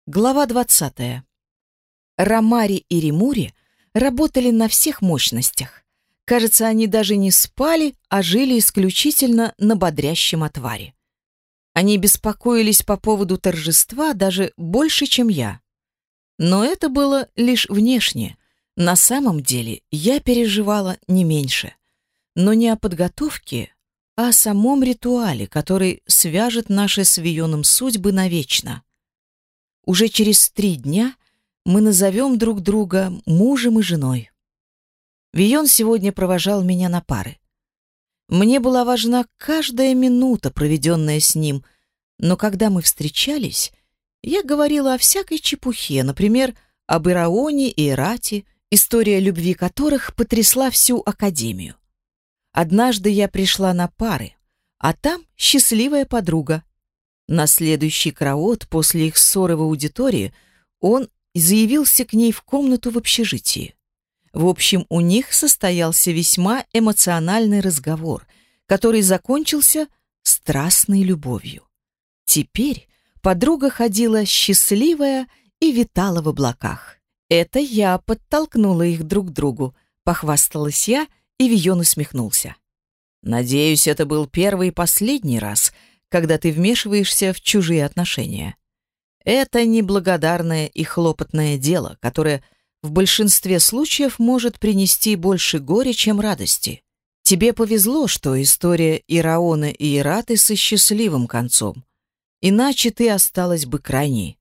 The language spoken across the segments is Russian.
Глава 20. Ромари и Римури работали на всех мощностях. Кажется, они даже не спали, а жили исключительно на бодрящем отваре. Они беспокоились по поводу торжества даже больше, чем я. Но это было лишь внешне. На самом деле я переживала не меньше. Но не о подготовке, а о самом ритуале, который свяжет наши с Вионом судьбы навечно. Уже через 3 дня мы назовем друг друга мужем и женой. Вион сегодня провожал меня на пары. Мне была важна каждая минута, проведенная с ним, но когда мы встречались, я говорила о всякой чепухе, например, об Ираоне и Ирате, история любви которых потрясла всю Академию. Однажды я пришла на пары, а там счастливая подруга. На следующий краот после их ссоры в аудитории он заявился к ней в комнату в общежитии. В общем, у них состоялся весьма эмоциональный разговор, который закончился страстной любовью. Теперь подруга ходила счастливая и витала в облаках. Это я подтолкнула их друг к другу, похвасталась я, и Вион усмехнулся. Надеюсь, это был первый и последний раз, когда ты вмешиваешься в чужие отношения. Это неблагодарное и хлопотное дело, которое в большинстве случаев может принести больше горя, чем радости. Тебе повезло, что история Ираона и Ираты со счастливым концом, иначе ты осталась бы крайней.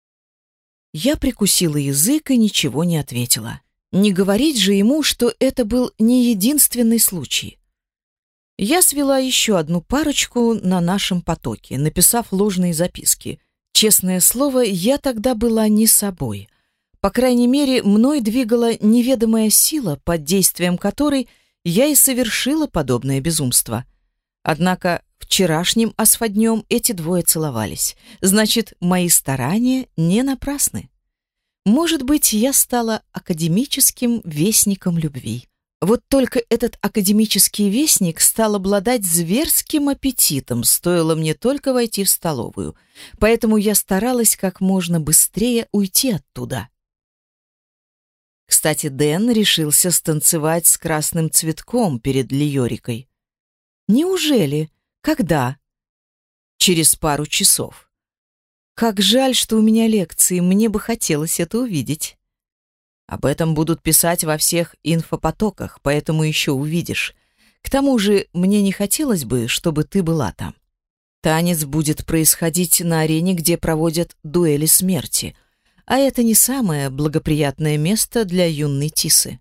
Я прикусила язык и ничего не ответила. Не говорить же ему, что это был не единственный случай. Я свела еще одну парочку на нашем потоке, написав ложные записки. Честное слово, я тогда была не собой. По крайней мере, мной двигала неведомая сила, под действием которой я и совершила подобное безумство. Однако вчерашним асфоднем эти двое целовались. Значит, мои старания не напрасны. Может быть, я стала академическим вестником любви. Вот только этот академический вестник стал обладать зверским аппетитом, стоило мне только войти в столовую, поэтому я старалась как можно быстрее уйти оттуда. Кстати, Дэн решился станцевать с красным цветком перед Лиорикой. Неужели? Когда? Через пару часов. Как жаль, что у меня лекции, мне бы хотелось это увидеть. Об этом будут писать во всех инфопотоках, поэтому еще увидишь. К тому же, мне не хотелось бы, чтобы ты была там. Танец будет происходить на арене, где проводят дуэли смерти, а это не самое благоприятное место для юной Тисы.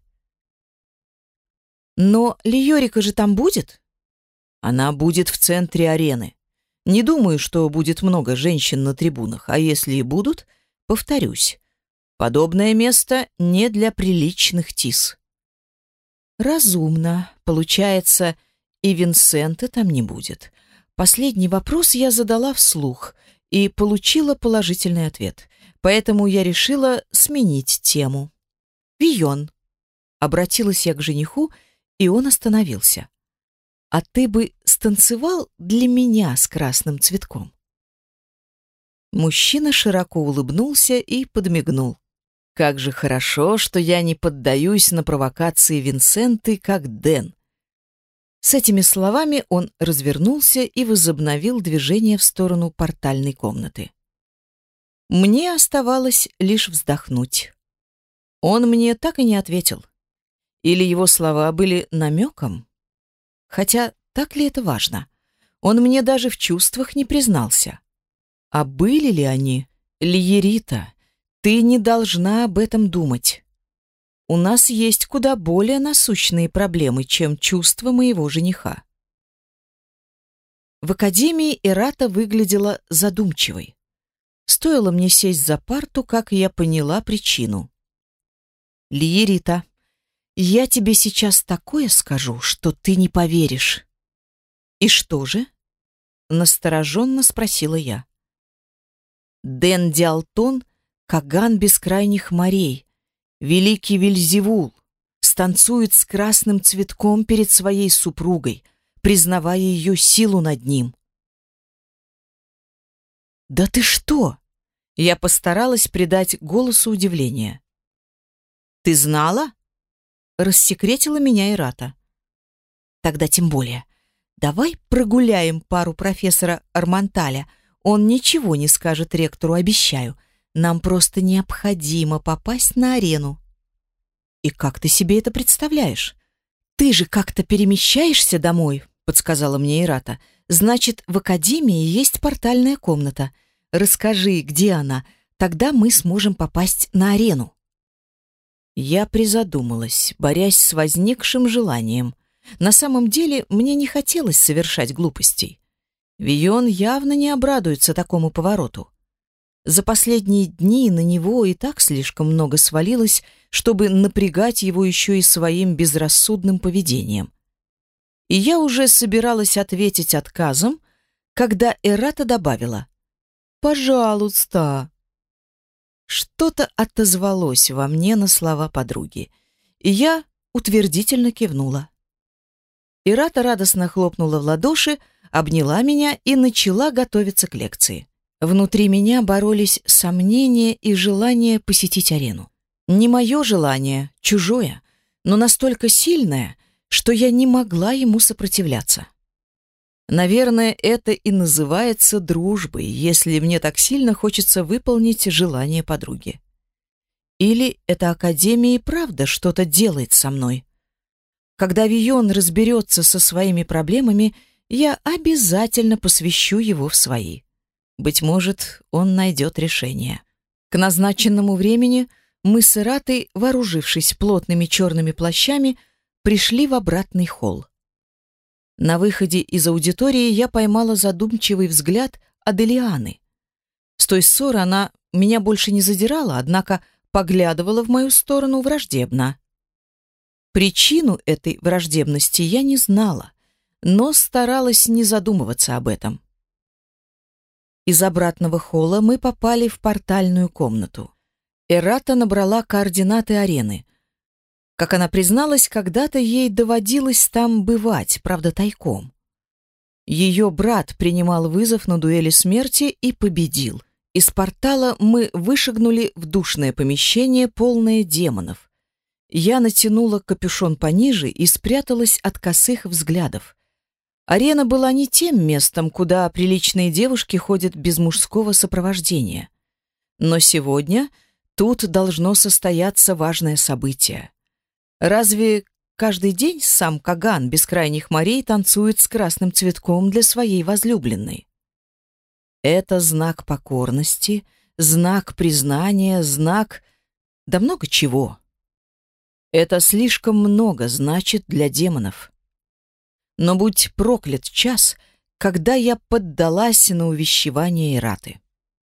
Но Лиорика же там будет? Она будет в центре арены. Не думаю, что будет много женщин на трибунах, а если и будут, повторюсь, подобное место не для приличных Тис. Разумно. Получается, и Винсента там не будет. Последний вопрос я задала вслух и получила положительный ответ. Поэтому я решила сменить тему. «Вион», — обратилась я к жениху, и он остановился. «А ты бы станцевал для меня с красным цветком?» Мужчина широко улыбнулся и подмигнул. Как же хорошо, что я не поддаюсь на провокации Винсенты, как Дэн. С этими словами он развернулся и возобновил движение в сторону портальной комнаты. Мне оставалось лишь вздохнуть. Он мне так и не ответил. Или его слова были намеком? Хотя так ли это важно? Он мне даже в чувствах не признался. А были ли они? Лиерита, ты не должна об этом думать. У нас есть куда более насущные проблемы, чем чувства моего жениха. В академии Ирата выглядела задумчивой. Стоило мне сесть за парту, как я поняла причину. «Лиерита, я тебе сейчас такое скажу, что ты не поверишь». «И что же?» — настороженно спросила я. «Дэн Диалтон — Каган бескрайних морей, великий Вельзевул, станцует с красным цветком перед своей супругой, признавая ее силу над ним». «Да ты что? Я постаралась придать голосу удивление. «Ты знала?» — рассекретила меня Ирата. «Тогда тем более. Давай прогуляем пару профессора Арманталя. Он ничего не скажет ректору, обещаю. Нам просто необходимо попасть на арену». «И как ты себе это представляешь?» «Ты же как-то перемещаешься домой», — подсказала мне Ирата. «Значит, в академии есть портальная комната. Расскажи, где она, тогда мы сможем попасть на арену». Я призадумалась, борясь с возникшим желанием. На самом деле, мне не хотелось совершать глупостей. Вион явно не обрадуется такому повороту. За последние дни на него и так слишком много свалилось, чтобы напрягать его еще и своим безрассудным поведением. И я уже собиралась ответить отказом, когда Эрата добавила: «Пожалуйста». Что-то отозвалось во мне на слова подруги, и я утвердительно кивнула. Ирата радостно хлопнула в ладоши, обняла меня и начала готовиться к лекции. Внутри меня боролись сомнения и желание посетить арену. Не мое желание, чужое, но настолько сильное, что я не могла ему сопротивляться. Наверное, это и называется дружбой, если мне так сильно хочется выполнить желание подруги. Или эта академия и правда что-то делает со мной. Когда Вион разберется со своими проблемами, я обязательно посвящу его в свои. Быть может, он найдет решение. К назначенному времени мы с Иратой, вооружившись плотными черными плащами, пришли в обратный холл. На выходе из аудитории я поймала задумчивый взгляд Аделианы. С той ссоры она меня больше не задирала, однако поглядывала в мою сторону враждебно. Причину этой враждебности я не знала, но старалась не задумываться об этом. Из обратного холла мы попали в портальную комнату. Эрата набрала координаты арены. Как она призналась, когда-то ей доводилось там бывать, правда, тайком. Ее брат принимал вызов на дуэли смерти и победил. Из портала мы вышагнули в душное помещение, полное демонов. Я натянула капюшон пониже и спряталась от косых взглядов. Арена была не тем местом, куда приличные девушки ходят без мужского сопровождения. Но сегодня тут должно состояться важное событие. Разве каждый день сам Каган бескрайних морей танцует с красным цветком для своей возлюбленной? Это знак покорности, знак признания, знак... да много чего. Это слишком много значит для демонов. Но будь проклят час, когда я поддалась на увещевание Ираты.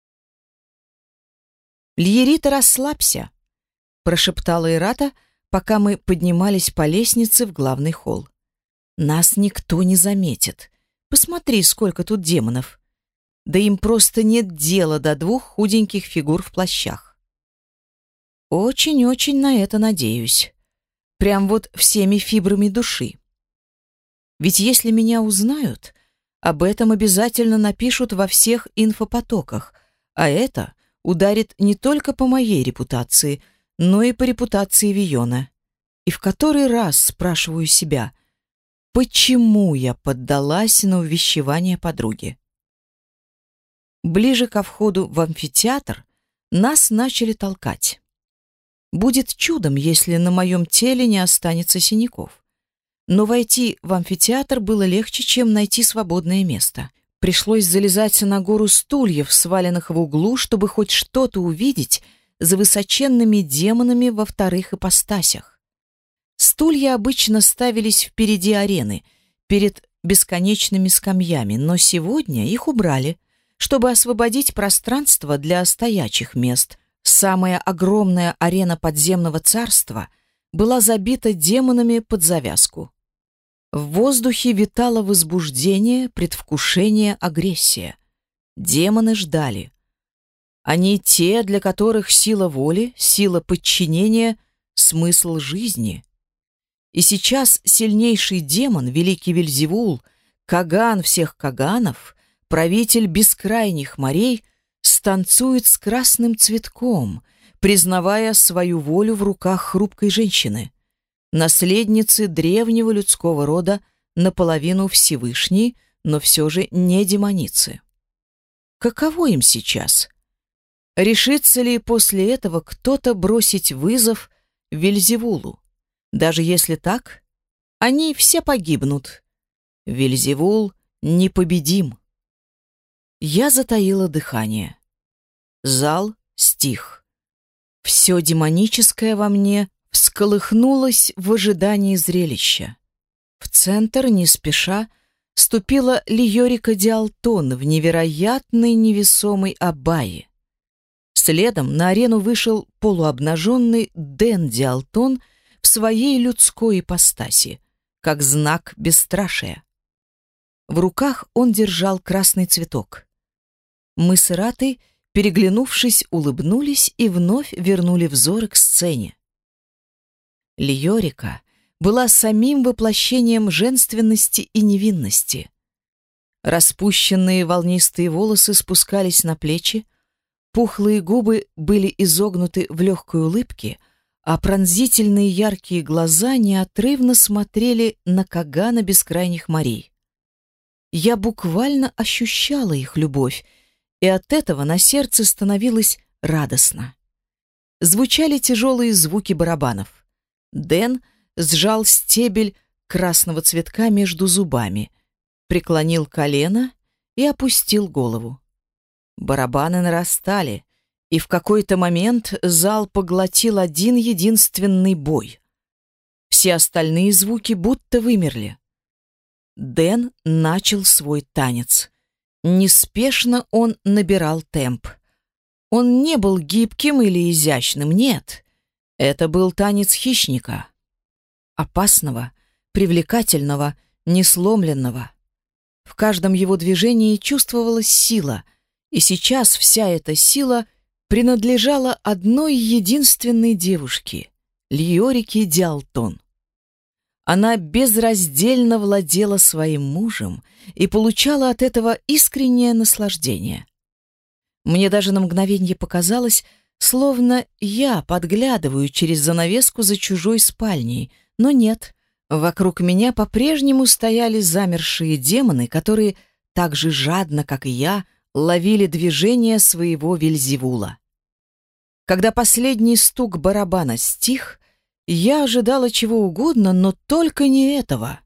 «Льерита, расслабься», — прошептала Ирата, пока мы поднимались по лестнице в главный холл. «Нас никто не заметит. Посмотри, сколько тут демонов. Да им просто нет дела до двух худеньких фигур в плащах». Очень-очень на это надеюсь. Прям вот всеми фибрами души. Ведь если меня узнают, об этом обязательно напишут во всех инфопотоках, а это ударит не только по моей репутации, но и по репутации Виона. И в который раз спрашиваю себя, почему я поддалась на увещевание подруги? Ближе ко входу в амфитеатр нас начали толкать. Будет чудом, если на моем теле не останется синяков. Но войти в амфитеатр было легче, чем найти свободное место. Пришлось залезать на гору стульев, сваленных в углу, чтобы хоть что-то увидеть за высоченными демонами во вторых ипостасях. Стулья обычно ставились впереди арены, перед бесконечными скамьями, но сегодня их убрали, чтобы освободить пространство для стоячих мест. Самая огромная арена подземного царства была забита демонами под завязку. В воздухе витало возбуждение, предвкушение, агрессия. Демоны ждали. Они те, для которых сила воли, сила подчинения — смысл жизни. И сейчас сильнейший демон, великий Вельзевул, Каган всех Каганов, правитель бескрайних морей, станцует с красным цветком, признавая свою волю в руках хрупкой женщины, наследницы древнего людского рода, наполовину Всевышней, но все же не демоницы. Каково им сейчас? Решится ли после этого кто-то бросить вызов Вельзевулу? Даже если так, они все погибнут. Вельзевул непобедим. Я затаила дыхание. Зал стих. Все демоническое во мне всколыхнулось в ожидании зрелища. В центр, не спеша, ступила Лиорика Диалтон в невероятной невесомой абайе. Следом на арену вышел полуобнаженный Дэн Диалтон в своей людской ипостаси, как знак бесстрашия. В руках он держал красный цветок. Мы с Иратой, переглянувшись, улыбнулись и вновь вернули взоры к сцене. Лиорика была самим воплощением женственности и невинности. Распущенные волнистые волосы спускались на плечи, пухлые губы были изогнуты в легкой улыбке, а пронзительные яркие глаза неотрывно смотрели на Кагана бескрайних морей. Я буквально ощущала их любовь, и от этого на сердце становилось радостно. Звучали тяжелые звуки барабанов. Дэн сжал стебель красного цветка между зубами, преклонил колено и опустил голову. Барабаны нарастали, и в какой-то момент зал поглотил один единственный бой. Все остальные звуки будто вымерли. Дэн начал свой танец. Неспешно он набирал темп. Он не был гибким или изящным, нет. Это был танец хищника. Опасного, привлекательного, несломленного. В каждом его движении чувствовалась сила, и сейчас вся эта сила принадлежала одной единственной девушке — Лиорике Диалтон. Она безраздельно владела своим мужем и получала от этого искреннее наслаждение. Мне даже на мгновение показалось, словно я подглядываю через занавеску за чужой спальней, но нет. Вокруг меня по-прежнему стояли замершие демоны, которые так же жадно, как и я, ловили движение своего Вельзевула. Когда последний стук барабана стих, я ожидала чего угодно, но только не этого.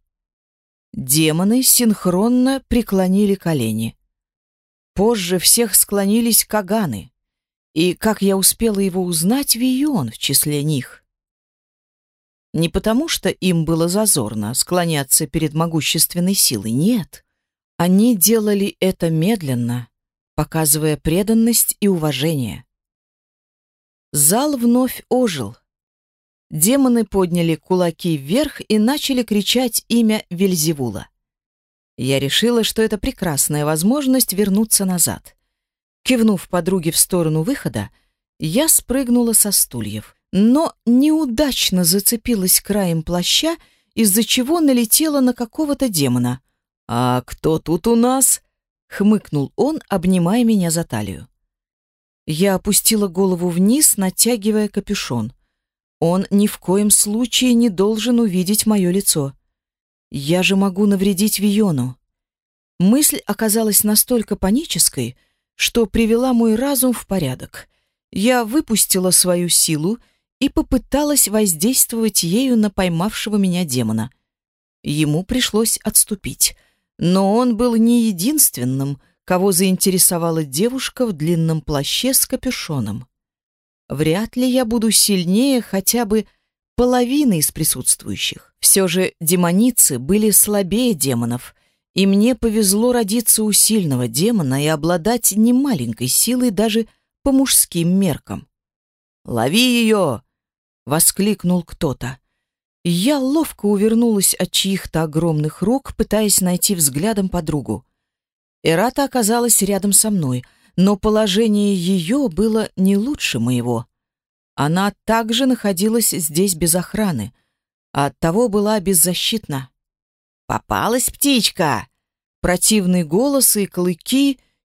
Демоны синхронно преклонили колени. Позже всех склонились каганы, и, как я успела его узнать, Вийон в числе них. Не потому, что им было зазорно склоняться перед могущественной силой, нет. Они делали это медленно, показывая преданность и уважение. Зал вновь ожил. Демоны подняли кулаки вверх и начали кричать имя Вельзевула. Я решила, что это прекрасная возможность вернуться назад. Кивнув подруге в сторону выхода, я спрыгнула со стульев, но неудачно зацепилась краем плаща, из-за чего налетела на какого-то демона. «А кто тут у нас?» — хмыкнул он, обнимая меня за талию. Я опустила голову вниз, натягивая капюшон. Он ни в коем случае не должен увидеть мое лицо. Я же могу навредить Вийону. Мысль оказалась настолько панической, что привела мой разум в порядок. Я выпустила свою силу и попыталась воздействовать ею на поймавшего меня демона. Ему пришлось отступить, но он был не единственным, кого заинтересовала девушка в длинном плаще с капюшоном. Вряд ли я буду сильнее хотя бы половины из присутствующих. Все же демоницы были слабее демонов, и мне повезло родиться у сильного демона и обладать немаленькой силой даже по мужским меркам. «Лови ее!» — воскликнул кто-то. Я ловко увернулась от чьих-то огромных рук, пытаясь найти взглядом подругу. Ирата оказалась рядом со мной, но положение ее было не лучше моего. Она также находилась здесь без охраны, а оттого была беззащитна. «Попалась птичка!» Противный голос и клыки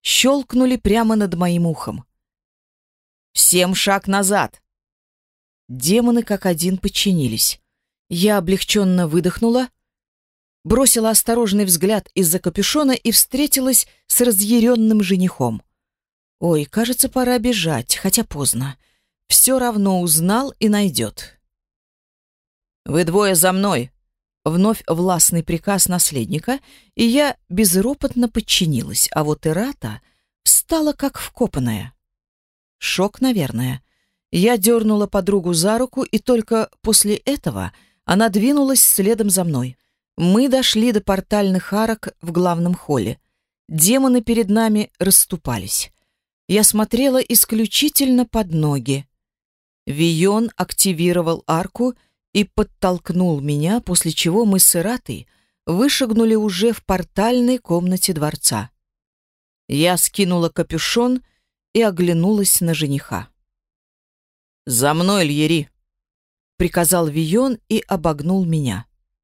щелкнули прямо над моим ухом. «Всем шаг назад!» Демоны как один подчинились. Я облегченно выдохнула, бросила осторожный взгляд из-за капюшона и встретилась с разъяренным женихом. Ой, кажется, пора бежать, хотя поздно. Все равно узнал и найдет. «Вы двое за мной!» Вновь властный приказ наследника, и я безропотно подчинилась, а вот Эрата встала как вкопанная. Шок, наверное. Я дернула подругу за руку, и только после этого она двинулась следом за мной. Мы дошли до портальных арок в главном холле. Демоны перед нами расступались. Я смотрела исключительно под ноги. Вийон активировал арку и подтолкнул меня, после чего мы с Эратой вышагнули уже в портальной комнате дворца. Я скинула капюшон и оглянулась на жениха. «За мной, Льери!» — приказал Вийон и обогнул меня.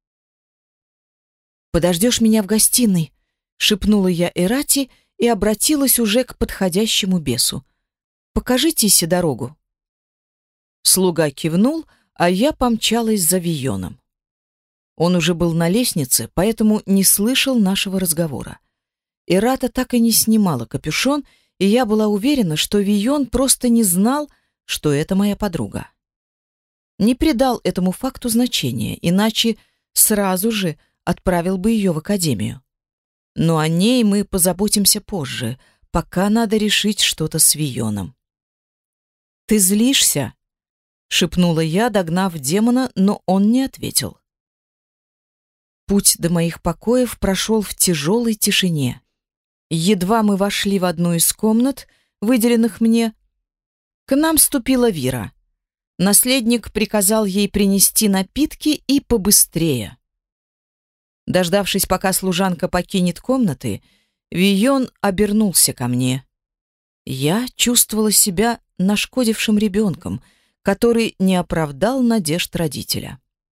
«Подождешь меня в гостиной?» — шепнула я Эрате и обратилась уже к подходящему бесу. «Покажите дорогу». Слуга кивнул, а я помчалась за Вийоном. Он уже был на лестнице, поэтому не слышал нашего разговора. Эрата так и не снимала капюшон, и я была уверена, что Вийон просто не знал, что это моя подруга. Не придал этому факту значения, иначе сразу же отправил бы ее в академию. Но о ней мы позаботимся позже, пока надо решить что-то с Вийоном. «Ты злишься?» — шепнула я, догнав демона, но он не ответил. Путь до моих покоев прошел в тяжелой тишине. Едва мы вошли в одну из комнат, выделенных мне, к нам вступила Вира. Наследник приказал ей принести напитки и побыстрее. Дождавшись, пока служанка покинет комнаты, Вийон обернулся ко мне. Я чувствовала себя нашкодившим ребенком, который не оправдал надежд родителя.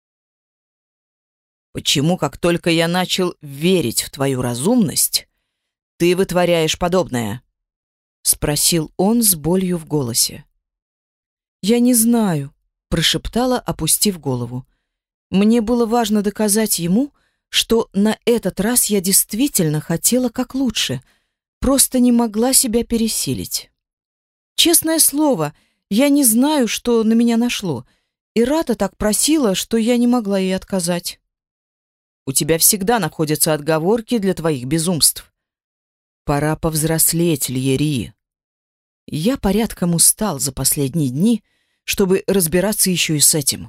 «Почему, как только я начал верить в твою разумность, ты вытворяешь подобное?» — спросил он с болью в голосе. «Я не знаю», — прошептала, опустив голову. Мне было важно доказать ему, что на этот раз я действительно хотела как лучше, просто не могла себя пересилить. Честное слово, я не знаю, что на меня нашло. Эрата так просила, что я не могла ей отказать. У тебя всегда находятся отговорки для твоих безумств. Пора повзрослеть, Льери. Я порядком устал за последние дни, чтобы разбираться еще и с этим.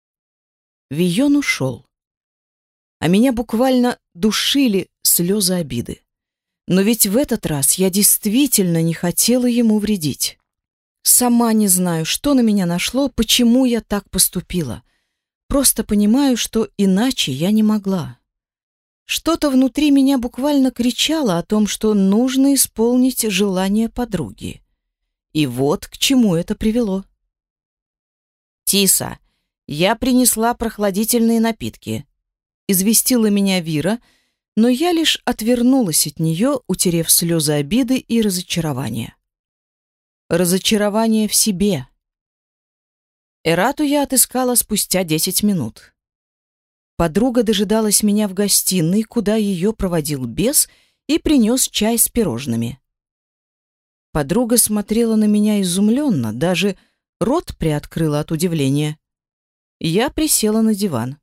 Вийон ушел. А меня буквально душили слезы обиды. Но ведь в этот раз я действительно не хотела ему вредить. Сама не знаю, что на меня нашло, почему я так поступила. Просто понимаю, что иначе я не могла. Что-то внутри меня буквально кричало о том, что нужно исполнить желание подруги. И вот к чему это привело. «Тиса, я принесла прохладительные напитки», — известила меня Вира, но я лишь отвернулась от нее, утерев слезы обиды и разочарования. Разочарование в себе. Эрату я отыскала спустя 10 минут. Подруга дожидалась меня в гостиной, куда ее проводил бес и принес чай с пирожными. Подруга смотрела на меня изумленно, даже рот приоткрыла от удивления. Я присела на диван.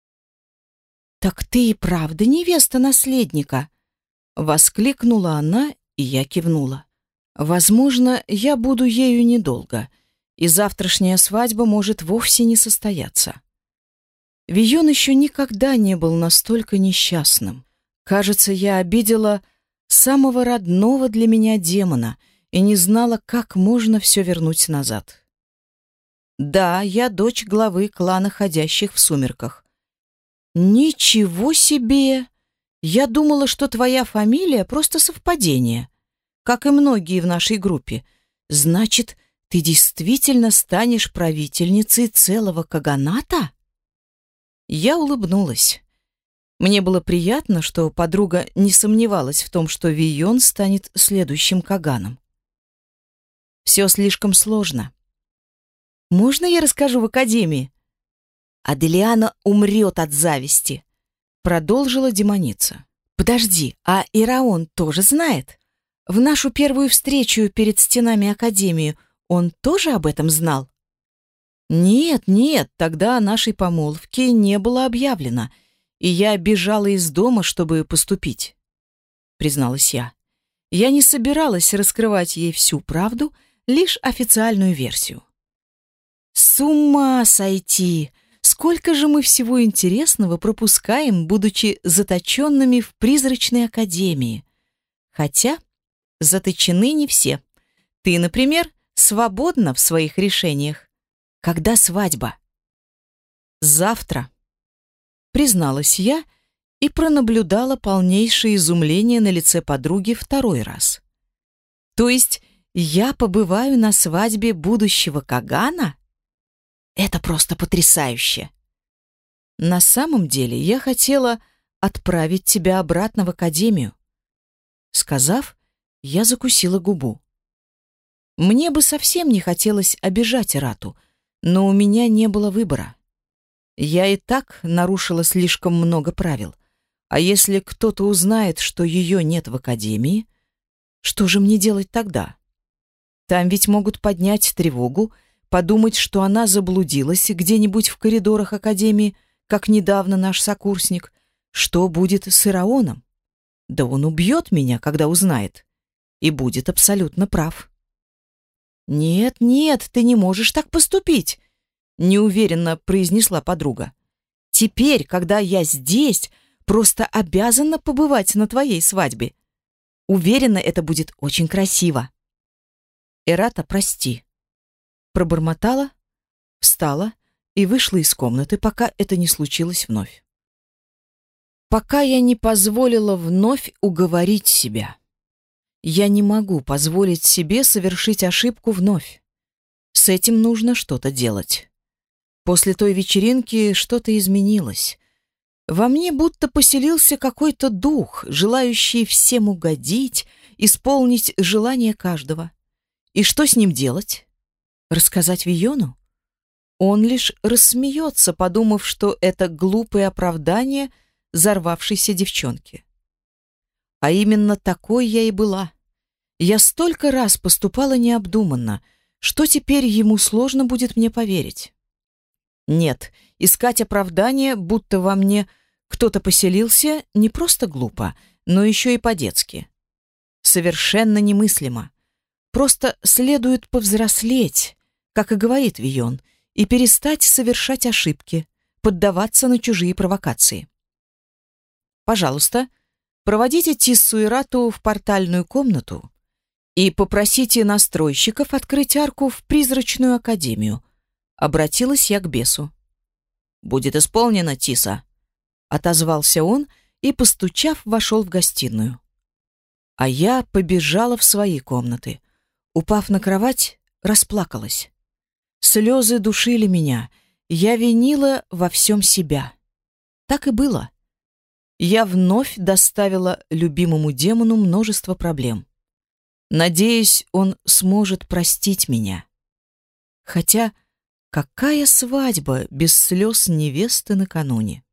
«Так ты и правда невеста наследника?» — воскликнула она, и я кивнула. «Возможно, я буду ею недолго, и завтрашняя свадьба может вовсе не состояться». Вийон еще никогда не был настолько несчастным. Кажется, я обидела самого родного для меня демона и не знала, как можно все вернуть назад. Да, я дочь главы клана Ходящих в сумерках. Ничего себе! Я думала, что твоя фамилия просто совпадение, как и многие в нашей группе. Значит, ты действительно станешь правительницей целого каганата? Я улыбнулась. Мне было приятно, что подруга не сомневалась в том, что Вийон станет следующим Каганом. Все слишком сложно. Можно я расскажу в академии? Аделиана умрет от зависти, продолжила демоница. Подожди, а Ираон тоже знает? В нашу первую встречу перед стенами академии он тоже об этом знал? Нет, нет, тогда о нашей помолвке не было объявлено, и я бежала из дома, чтобы поступить, призналась я. Я не собиралась раскрывать ей всю правду, лишь официальную версию. С ума сойти! Сколько же мы всего интересного пропускаем, будучи заточенными в призрачной академии. Хотя заточены не все. Ты, например, свободна в своих решениях. Когда свадьба? Завтра, призналась я и пронаблюдала полнейшее изумление на лице подруги второй раз. То есть я побываю на свадьбе будущего Кагана? Это просто потрясающе. На самом деле я хотела отправить тебя обратно в академию. Сказав, я закусила губу. Мне бы совсем не хотелось обижать Рату, но у меня не было выбора. Я и так нарушила слишком много правил. А если кто-то узнает, что ее нет в академии, что же мне делать тогда? Там ведь могут поднять тревогу, подумать, что она заблудилась где-нибудь в коридорах академии, как недавно наш сокурсник. Что будет с Ираоном? Да он убьет меня, когда узнает, и будет абсолютно прав. «Нет, нет, ты не можешь так поступить», — неуверенно произнесла подруга. «Теперь, когда я здесь, просто обязана побывать на твоей свадьбе. Уверена, это будет очень красиво». «Эрата, прости», — пробормотала, встала и вышла из комнаты, пока это не случилось вновь. Пока я не позволила вновь уговорить себя. Я не могу позволить себе совершить ошибку вновь. С этим нужно что-то делать. После той вечеринки что-то изменилось. Во мне будто поселился какой-то дух, желающий всем угодить, исполнить желание каждого. И что с ним делать? Рассказать Вийону? Он лишь рассмеется, подумав, что это глупое оправдание взорвавшейся девчонки. А именно такой я и была. Я столько раз поступала необдуманно, что теперь ему сложно будет мне поверить. Нет, искать оправдание, будто во мне кто-то поселился, не просто глупо, но еще и по-детски. Совершенно немыслимо. Просто следует повзрослеть, как и говорит Вийон, и перестать совершать ошибки, поддаваться на чужие провокации. Пожалуйста, проводите Тиссу и Рату в портальную комнату и попросите настройщиков открыть арку в призрачную академию. Обратилась я к бесу. «Будет исполнено, Тисса», — отозвался он и, постучав, вошел в гостиную. А я побежала в свои комнаты. Упав на кровать, расплакалась. Слезы душили меня, я винила во всем себя. Так и было. Я вновь доставила любимому демону множество проблем. Надеюсь, он сможет простить меня. Хотя какая свадьба без слез невесты накануне?